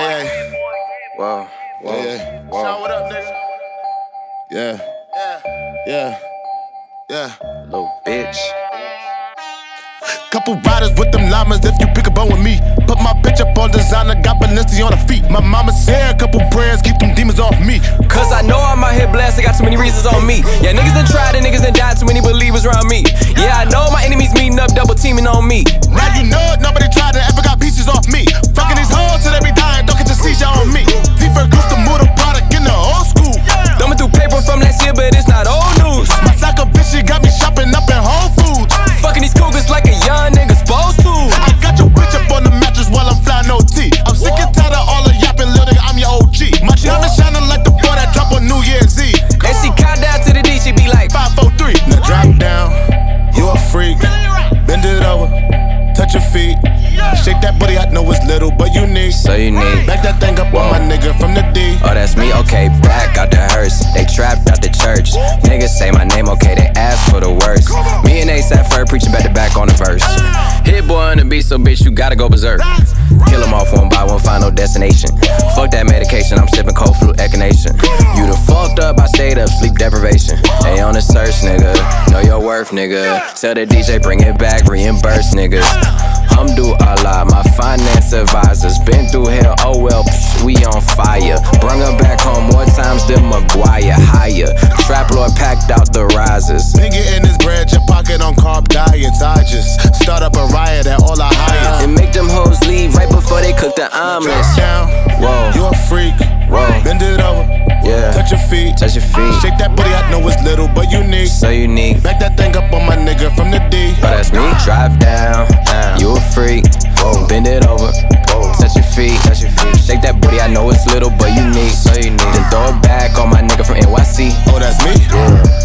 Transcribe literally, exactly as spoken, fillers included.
Yeah. Whoa, whoa, Yeah. whoa. Sean, what up, nigga? Yeah. Yeah. Yeah. Yeah. Little bitch. Couple riders with them llamas if you pick a bone with me. Put my bitch up on designer, got Balenci on her feet. My mama said a couple prayers, keep them demons off me. Cause I know I'm out here blessed, I got too many reasons on me. Yeah, niggas done tried and niggas done died, too many believers around me. Yeah, I know my enemies meeting up, double teaming on me. Now you know it, nobody tried and ever got pieces off me. Fucking these hoes till they be dying, don't get your seizure on me. Deeper goose to move the product in the old school. Thumbing through paper from last year, but it's not old news. My psycho bitch, she got me shopping up in Whole Foods. Fucking these cougars like a young nigga supposed to. I got your bitch up on the mattress while I'm flying O T. I'm sick and tired of all the yapping, little nigga, I'm your O G. My diamond shining like the boy that drop on New Year's Eve. And she count down to the D, she be like Five, four, three. Now drop down, you a freak. Bend it over, touch your feet. Shake that booty, I know it's little, but unique. So unique. Back that thing up on my nigga from the D. Oh, that's me, okay, back out the hearse. They trapped out the church. Niggas say my name, okay, they ask for the worst. Me and A$AP Ferg preaching back to back on the verse. Hit boy on the beat, so bitch, you gotta go berserk. Kill them off one by one, final destination. Fuck that medication, I'm sipping cold flu echinacea. You done fucked up, I stayed up, sleep deprivation. They on the search, nigga, know your worth, nigga. Tell the D J, bring it back, reimburse, niggas. Hamdu Allah, my finance advisors. Been through hell, oh well, psh, we on fire. Brung her back home more times than Maguire. Higher, Trap Lord packed out the risers. Been getting this bread, your pocket on carb diets. I just start up a riot at all I hire. And make them hoes leave right before they cook the Drop omelets. down, Whoa, you a freak. whoa, Bend it over, yeah. touch your feet. Touch your feet, Shake that booty, I know it's little, but unique. so unique. Back that thing up on my nigga from the D. Oh, that's me. Drop down, you a freak. Whoa. Bend it over, whoa. Touch your feet, touch your feet. Shake that booty, I know it's little but unique. So unique. Then throw it back on my nigga from N Y C. Oh, that's me? Yeah.